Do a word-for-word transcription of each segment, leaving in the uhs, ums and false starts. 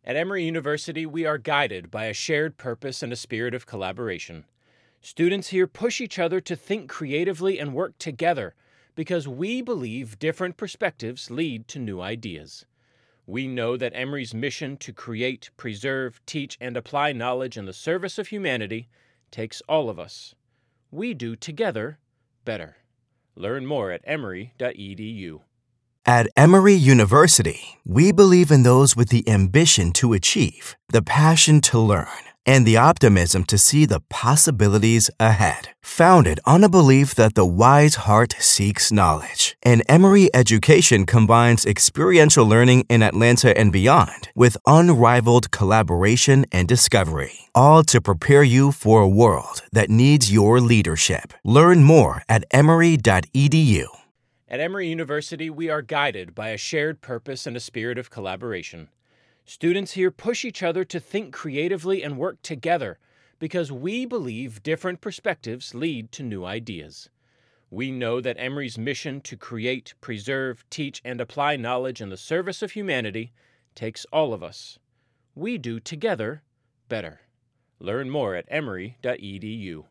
At Emory University, we are guided by a shared purpose and a spirit of collaboration. Students here push each other to think creatively and work together because we believe different perspectives lead to new ideas. We know that Emory's mission to create, preserve, teach, and apply knowledge in the service of humanity takes all of us. We do together better. Learn more at emory dot e d u. At Emory University, we believe in those with the ambition to achieve, the passion to learn, and the optimism to see the possibilities ahead. Founded on a belief that the wise heart seeks knowledge, and Emory education combines experiential learning in Atlanta and beyond with unrivaled collaboration and discovery, all to prepare you for a world that needs your leadership. Learn more at emory dot e d u. At Emory University, we are guided by a shared purpose and a spirit of collaboration. Students here push each other to think creatively and work together because we believe different perspectives lead to new ideas. We know that Emory's mission to create, preserve, teach, and apply knowledge in the service of humanity takes all of us. We do together better. Learn more at emory dot e d u.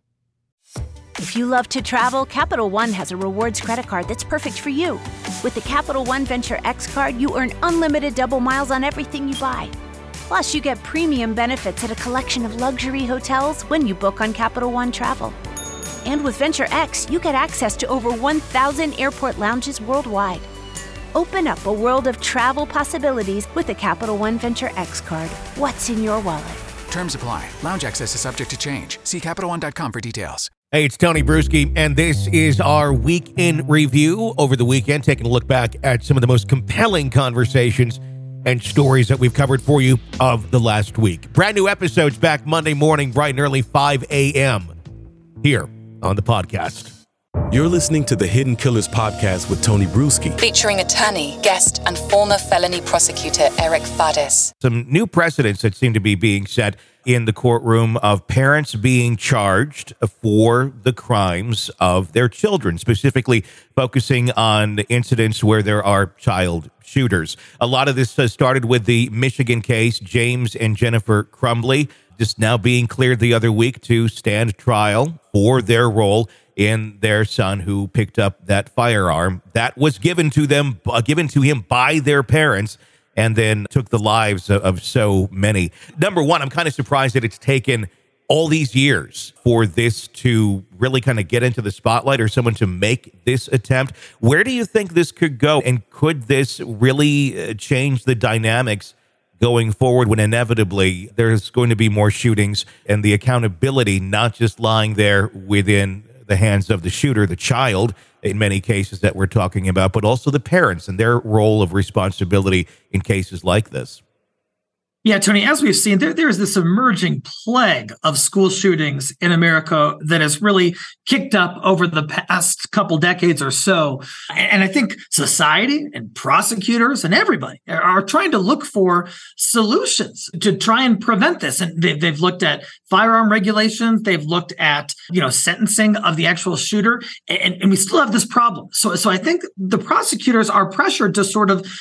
If you love to travel, Capital One has a rewards credit card that's perfect for you. With the Capital One Venture X card, you earn unlimited double miles on everything you buy. Plus, you get premium benefits at a collection of luxury hotels when you book on Capital One Travel. And with Venture X, you get access to over one thousand airport lounges worldwide. Open up a world of travel possibilities with the Capital One Venture X card. What's in your wallet? Terms apply. Lounge access is subject to change. See Capital One dot com for details. Hey, it's Tony Bruschi, and this is our Week in Review over the weekend, taking a look back at some of the most compelling conversations and stories that we've covered for you of the last week. Brand new episodes back Monday morning, bright and early, five a.m. here on the podcast. You're listening to the Hidden Killers podcast with Tony Bruschi, featuring attorney, guest, and former felony prosecutor Eric Fadis. Some new precedents that seem to be being set in the courtroom of parents being charged for the crimes of their children, specifically focusing on incidents where there are child shooters. A lot of this has started with the Michigan case, James and Jennifer Crumbley, just now being cleared the other week to stand trial for their role in their son who picked up that firearm that was given to them, uh, given to him by their parents, and then took the lives of, of so many. Number one, I'm kind of surprised that it's taken all these years for this to really kind of get into the spotlight or someone to make this attempt. Where do you think this could go? And could this really uh, change the dynamics going forward when inevitably there's going to be more shootings and the accountability not just lying there within the hands of the shooter, the child, in many cases that we're talking about, but also the parents and their role of responsibility in cases like this? Yeah, Tony, as we've seen, there, there is this emerging plague of school shootings in America that has really kicked up over the past couple decades or so. And I think society and prosecutors and everybody are trying to look for solutions to try and prevent this. And they've, they've looked at firearm regulations. They've looked at, you know, sentencing of the actual shooter. And, and we still have this problem. So, so I think the prosecutors are pressured to sort of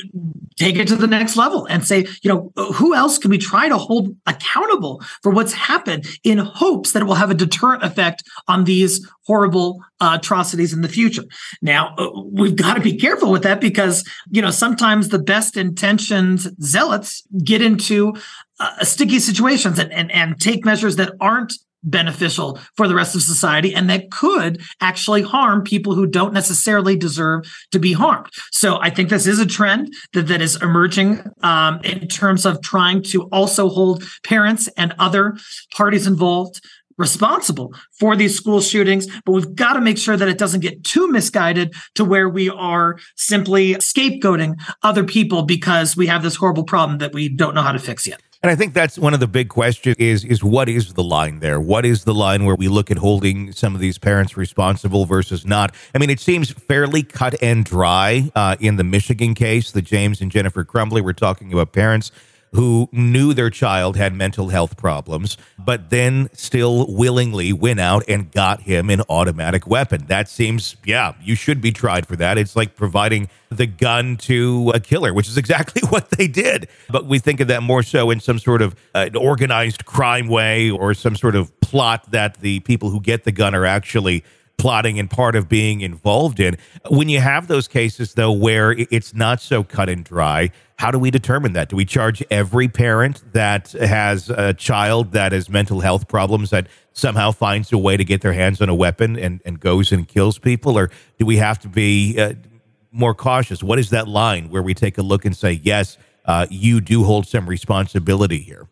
take it to the next level and say, you know, who else can we try to hold accountable for what's happened in hopes that it will have a deterrent effect on these horrible uh, atrocities in the future? Now, uh, we've got to be careful with that because, you know, sometimes the best intentioned zealots get into uh, sticky situations and, and, and take measures that aren't beneficial for the rest of society and that could actually harm people who don't necessarily deserve to be harmed. So I think this is a trend that, that is emerging um, in terms of trying to also hold parents and other parties involved responsible for these school shootings, but we've got to make sure that it doesn't get too misguided to where we are simply scapegoating other people because we have this horrible problem that we don't know how to fix yet. And I think that's one of the big questions is, is what is the line there? What is the line where we look at holding some of these parents responsible versus not? I mean, it seems fairly cut and dry uh, in the Michigan case, the James and Jennifer Crumbley. We're talking about parents who knew their child had mental health problems, but then still willingly went out and got him an automatic weapon. That seems, yeah, you should be tried for that. It's like providing the gun to a killer, which is exactly what they did. But we think of that more so in some sort of uh, organized crime way, or some sort of plot that the people who get the gun are actually plotting and part of being involved in. When you have those cases, though, where it's not so cut and dry, how do we determine that? Do we charge every parent that has a child that has mental health problems that somehow finds a way to get their hands on a weapon and, and goes and kills people? Or do we have to be uh, more cautious? What is that line where we take a look and say, yes, uh, you do hold some responsibility here?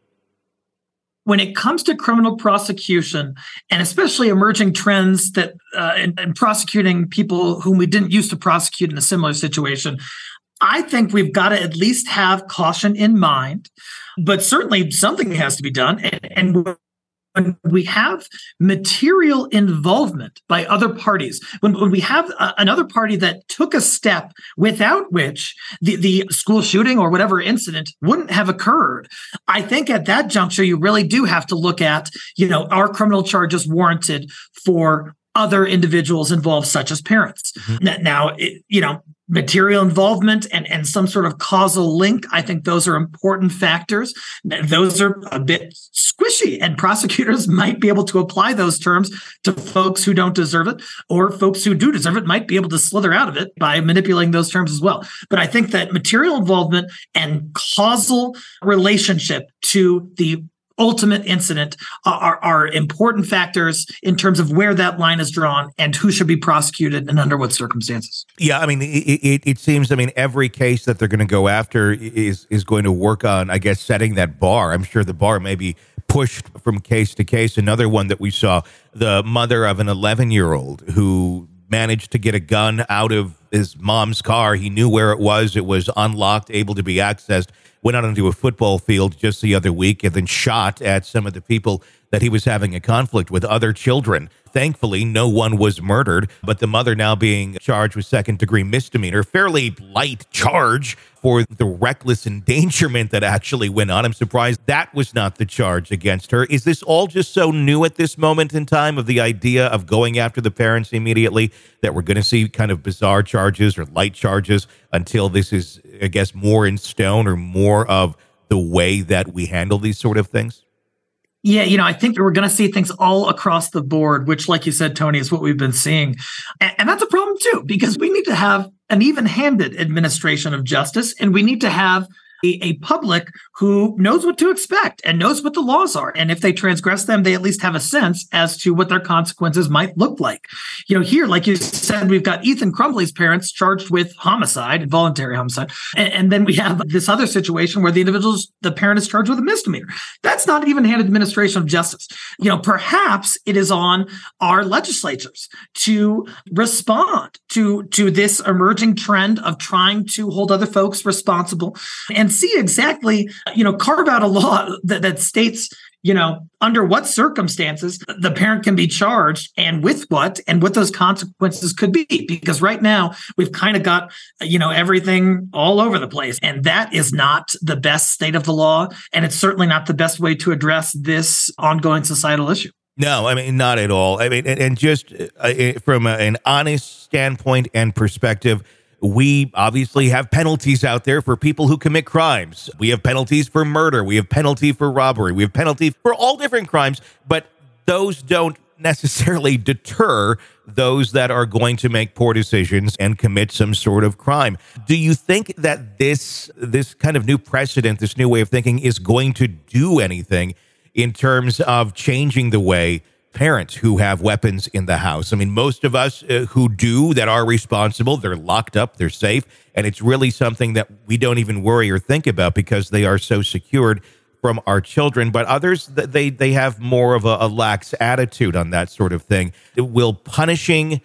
When it comes to criminal prosecution, and especially emerging trends that uh, in, in prosecuting people whom we didn't used to prosecute in a similar situation, I think we've got to at least have caution in mind, but certainly something has to be done. And, and when we have material involvement by other parties, when, when we have a, another party that took a step without which the, the school shooting or whatever incident wouldn't have occurred, I think at that juncture, you really do have to look at, you know, are criminal charges warranted for other individuals involved, such as parents? Mm-hmm. Now, it, you know, material involvement and, and some sort of causal link, I think those are important factors. Those are a bit squishy, and prosecutors might be able to apply those terms to folks who don't deserve it, or folks who do deserve it might be able to slither out of it by manipulating those terms as well. But I think that material involvement and causal relationship to the ultimate incident are, are important factors in terms of where that line is drawn and who should be prosecuted and under what circumstances. Yeah, I mean, it, it, it seems, I mean, every case that they're going to go after is is going to work on, I guess, setting that bar. I'm sure the bar may be pushed from case to case. Another one that we saw, the mother of an eleven-year-old who managed to get a gun out of his mom's car. He knew where it was. It was unlocked, able to be accessed. Went out onto a football field just the other week and then shot at some of the people that he was having a conflict with, other children. Thankfully, no one was murdered, but the mother now being charged with second-degree misdemeanor, fairly light charge for the reckless endangerment that actually went on. I'm surprised that was not the charge against her. Is this all just so new at this moment in time, of the idea of going after the parents immediately, that we're going to see kind of bizarre charges or light charges until this is, I guess, more in stone or more of the way that we handle these sort of things? Yeah, you know, I think we're going to see things all across the board, which, like you said, Tony, is what we've been seeing. And, and that's a problem, too, because we need to have an even-handed administration of justice, and we need to have a, a public who knows what to expect and knows what the laws are. And if they transgress them, they at least have a sense as to what their consequences might look like. You know, here, like you said, we've got Ethan Crumbley's parents charged with homicide, involuntary homicide. And, and then we have this other situation where the individual's, the parent is charged with a misdemeanor. That's not even-handed administration of justice. You know, perhaps it is on our legislatures to respond to, to this emerging trend of trying to hold other folks responsible and see exactly, you know, carve out a law that, that states, you know, under what circumstances the parent can be charged and with what, and what those consequences could be. Because right now we've kind of got, you know, everything all over the place. And that is not the best state of the law. And it's certainly not the best way to address this ongoing societal issue. No, I mean, not at all. I mean, and, and just uh, from a, an honest standpoint and perspective, we obviously have penalties out there for people who commit crimes. We have penalties for murder. We have penalty for robbery. We have penalty for all different crimes, but those don't necessarily deter those that are going to make poor decisions and commit some sort of crime. Do you think that this this kind of new precedent, this new way of thinking, is going to do anything in terms of changing the way parents who have weapons in the house? I mean, most of us uh, who do, that are responsible, they're locked up, they're safe, and it's really something that we don't even worry or think about because they are so secured from our children. But others, they they have more of a, a lax attitude on that sort of thing. Will punishing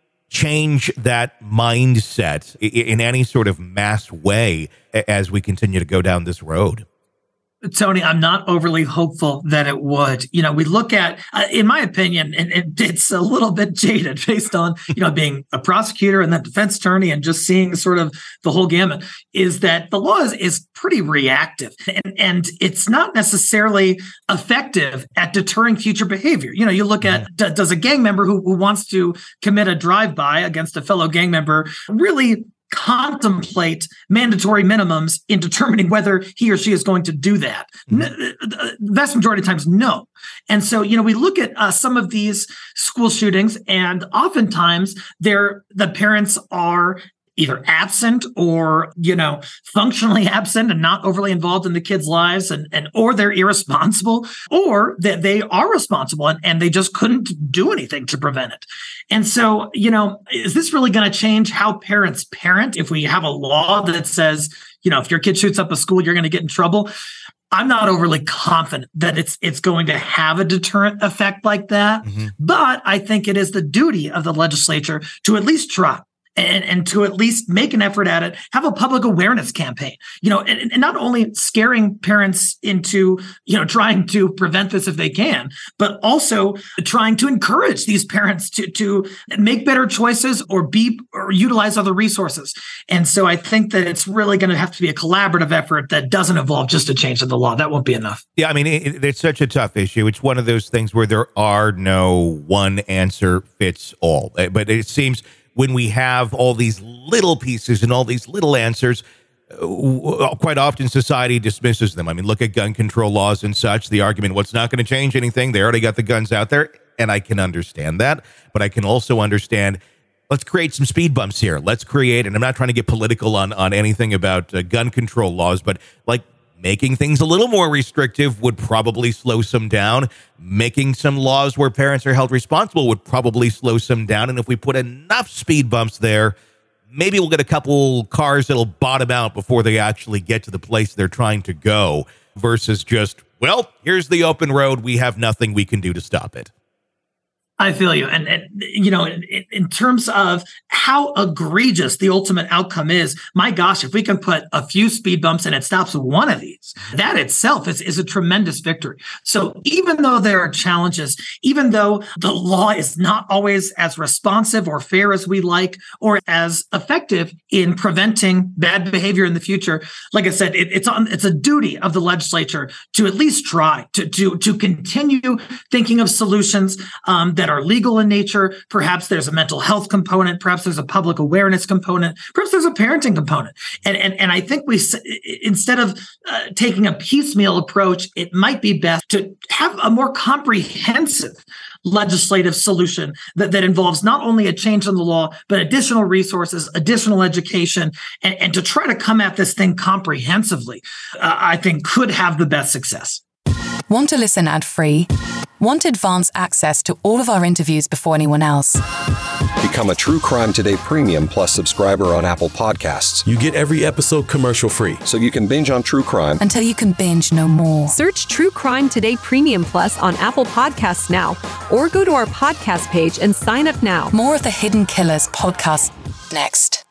change that mindset in any sort of mass way as we continue to go down this road? Tony, I'm not overly hopeful that it would. You know, we look at, uh, in my opinion, and, and it's a little bit jaded based on, you know, being a prosecutor and then defense attorney and just seeing sort of the whole gamut, is that the law is, is pretty reactive and, and it's not necessarily effective at deterring future behavior. You know, you look at, d- does a gang member who, who wants to commit a drive-by against a fellow gang member really contemplate mandatory minimums in determining whether he or she is going to do that? Mm-hmm. The vast majority of times, no. And so, you know, we look at uh, some of these school shootings, and oftentimes they're, the parents are either absent or, you know, functionally absent and not overly involved in the kids' lives, and, and or they're irresponsible, or that they are responsible and, and they just couldn't do anything to prevent it. And so, you know, is this really going to change how parents parent if we have a law that says, you know, if your kid shoots up a school, you're going to get in trouble? I'm not overly confident that it's it's going to have a deterrent effect like that. Mm-hmm. But I think it is the duty of the legislature to at least try. And, and to at least make an effort at it, have a public awareness campaign, you know, and, and not only scaring parents into, you know, trying to prevent this if they can, but also trying to encourage these parents to, to make better choices or be, or utilize other resources. And so I think that it's really going to have to be a collaborative effort that doesn't involve just a change in the law. That won't be enough. Yeah, I mean, it, it's such a tough issue. It's one of those things where there are no one answer fits all. But it seems when we have all these little pieces and all these little answers, uh, quite often society dismisses them. I mean, look at gun control laws and such. The argument, what's not going to change anything? They already got the guns out there. And I can understand that. But I can also understand, let's create some speed bumps here. Let's create, and I'm not trying to get political on, on anything about uh, gun control laws, but like making things a little more restrictive would probably slow some down. Making some laws where parents are held responsible would probably slow some down. And if we put enough speed bumps there, maybe we'll get a couple cars that'll bottom out before they actually get to the place they're trying to go, versus just, well, here's the open road. We have nothing we can do to stop it. I feel you. And, and you know, in, in terms of how egregious the ultimate outcome is, my gosh, if we can put a few speed bumps and it stops one of these, that itself is, is a tremendous victory. So even though there are challenges, even though the law is not always as responsive or fair as we like, or as effective in preventing bad behavior in the future, like I said, it, it's on, it's a duty of the legislature to at least try to, to, to continue thinking of solutions um, that are legal in nature. Perhaps there's a mental health component. Perhaps there's a public awareness component. Perhaps there's a parenting component. And and, and I think we, instead of uh, taking a piecemeal approach, it might be best to have a more comprehensive legislative solution that, that involves not only a change in the law, but additional resources, additional education, and, and to try to come at this thing comprehensively, uh, I think could have the best success. Want to listen ad-free? Want advanced access to all of our interviews before anyone else? Become a True Crime Today Premium Plus subscriber on Apple Podcasts. You get every episode commercial-free, so you can binge on true crime until you can binge no more. Search True Crime Today Premium Plus on Apple Podcasts now, or go to our podcast page and sign up now. More of the Hidden Killers podcast next.